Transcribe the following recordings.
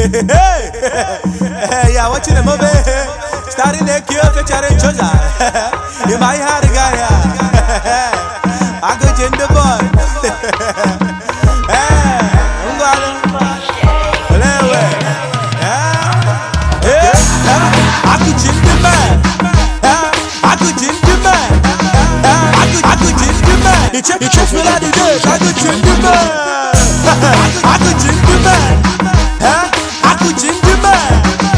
Yeah, watching the movie. Starting the cure featuring Choza. You might have a guy. I go gender boy. I'm gonna. I could ginger man. I could ginger man. I could ginger man. You check me like the day. I could ginger man. I could ginger man. I could ginger man.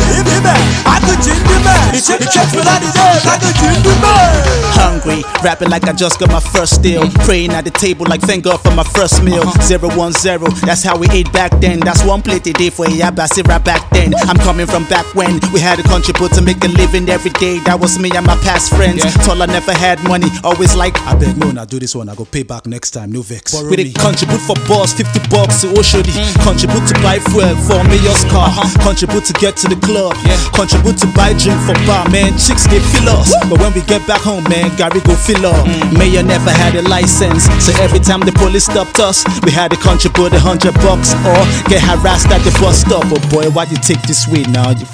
I could ginger man. You check me like the day. I could ginger man. Hungry, rapping like I just got my first deal. Praying at the table like thank God for my first meal. 010, that's how we ate back then. That's one plate a day for a yabasi rap back then. I'm coming from back when we had to contribute to make a living every day. That was me and my past friends. Told I never had money, always like I beg no, now do this one, I go pay back next time, no vex. We did contribute for boss, $50 to Oshodi. Contribute to buy fuel for Mayor's car. Contribute to get to the club. Contribute to buy drink for bar, man. Chicks they fill us, but when we get back home, man, Gary go fill up. Mayor never had a license, so every time the police stopped us, we had to contribute $100 or get harassed at the bus stop. Oh boy, why you take this way now? I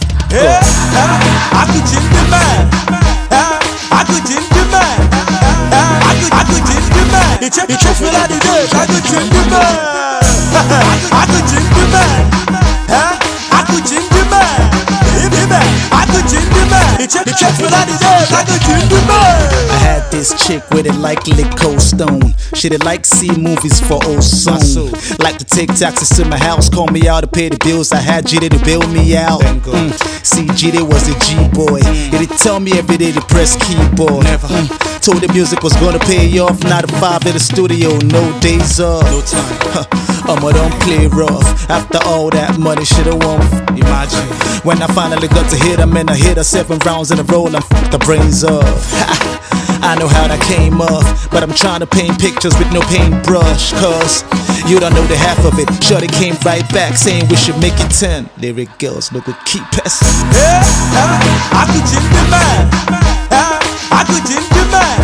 could ginger man. I could ginger man. I could ginger man. You check me like the day. I could ginger man. I could ginger man. I could ginger man. I could ginger man. You check me like the day. I could ginger man. I had this chick with it like Cold Stone. She did like see movies for old song. Like to take taxis to my house, call me out to pay the bills. I had GD to bail me out. See, GD was a G-boy. He did tell me every day to press keyboard. Told the music was gonna pay off. Not a 5 in the studio, no days off. No time. I'ma don't play rough. After all that money, should've won. Imagine when I finally got to hit him, and I hit her 7 rounds in a row and fucked the brains off. I know how that came off, but I'm trying to paint pictures with no paintbrush. Cause you don't know the half of it. Shorty came right back saying we should make it 10. Lyric girls, look, we keep passing. I could ginger man. I could ginger man.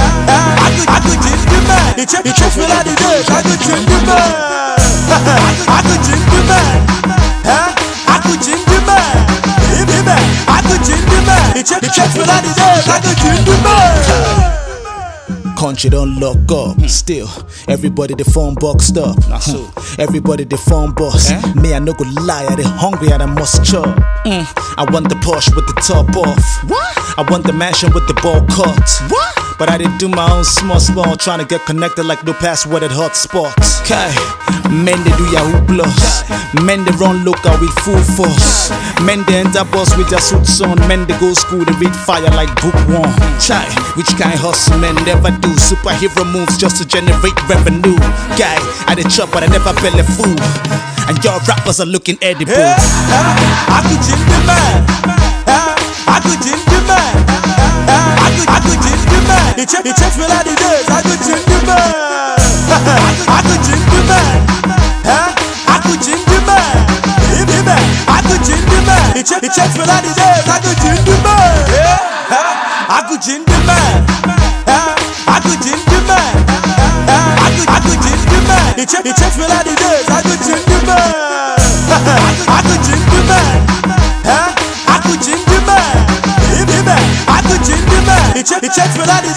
I could ginger man. You check me like the day. I could ginger man. I could ginger man. I could ginger man. I could ginger man. You check me like the day. I could ginger man. Country don't lock up. Still, everybody the phone boxed up. Everybody the phone boss. Me, I no go lie, I the hungry and I must chop. I want the Porsche with the top off. I want the mansion with the ball cut. But I did do my own small, trying to get connected like no password at hotspots. Okay, men they do Yahoo Plus. Men they run local with full force. Men they enter bus with their suits on. Men they go school, they read fire like bookworm. Chai, which kind hustle men never do. Superhero moves just to generate revenue. Guy, I did chop but I never belly food. And y'all rappers are looking edible. I could ginger man. I could ginger man. I could ginger man. You check me like the days. I could ginger man. I could ginger man. I could ginger man. I could ginger man. You check me like the days. I could ginger man. I could ginger man. I could ginger man. I could ginger man. You check me like the days. I could ginger man. I could ginger man. I could ginger man. I could ginger man. You check me like the